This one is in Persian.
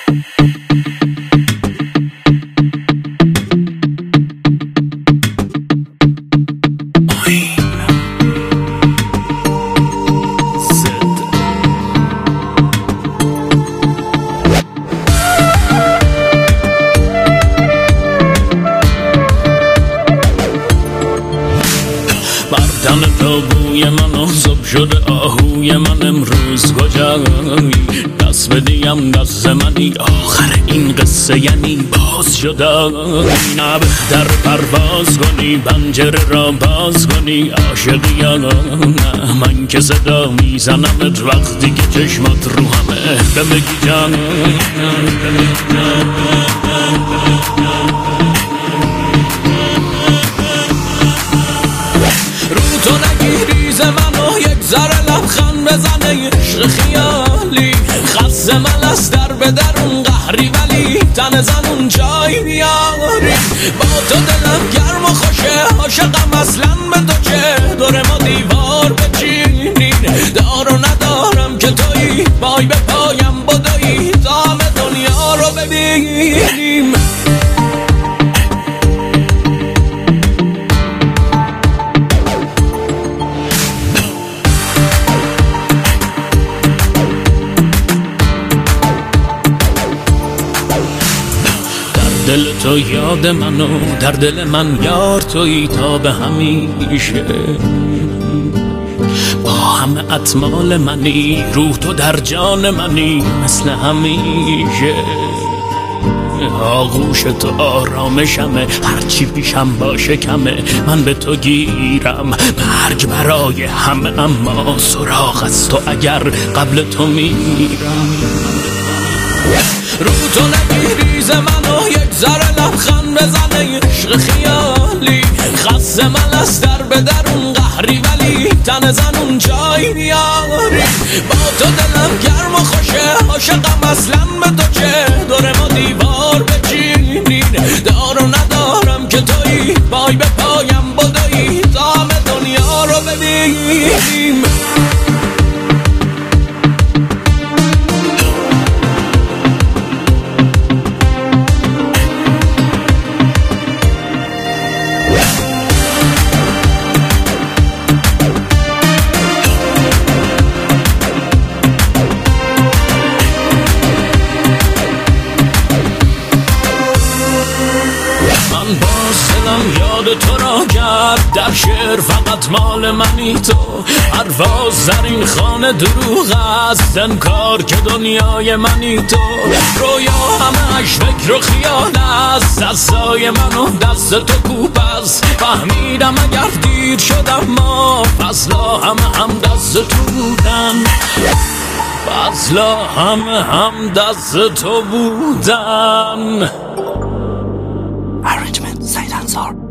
بردن تابوی من آزاب شده آهوی من امروز کجایی دست بدیم دست منی آخر این قصه یعنی باز شده نه بهتر پرواز کنی پنجره را باز کنی عاشقی یا نه من که صدا میزنمت وقتی که چشمات رو همه بمگی جان تو نگیریز منو یک ذره لبخند بزنه عشق خیالی خست من از در به درون قهری ولی تن زنون جای میاری با تو دلم گرم و خوشه عاشقم اصلا به تو چه دور ما دیوار بچینین دار و ندارم که تویی پای به پایم بدویی تا همه دنیا رو ببینیم دل تو یاد منو در دل من یار تویی تا به همیشه با همه اطمال منی روح تو در جان منی مثل همیشه آغوش تو آرامشمه هرچی پیشم باشه کمه من به تو گیرم مرگ برای همه اما سراغ از تو اگر قبل تو میرم رو تو نگیریز منو یک ذره لبخند بزنه عشق خیالی خست من از در به درون قهری ولی تن زنون جای میاری با تو دلم گرم و خوشه عاشقم اصلا به تو چه دور ما دیوار بچینین دار و ندارم که تویی پای به پایم بدویی تا همه دنیا رو ببینیم یاد تو را کرد در شعر فقط مال منی تو پرواز در این خانه دروغ است انکار که دنیای منی تو رویا همش فکر و خیال است دستای من و دست تو کوب است فهمیدم اگر دیر شدم ما فضلا هم دست تو بودن فضلا هم دست تو بودن Arrangement Said Ansar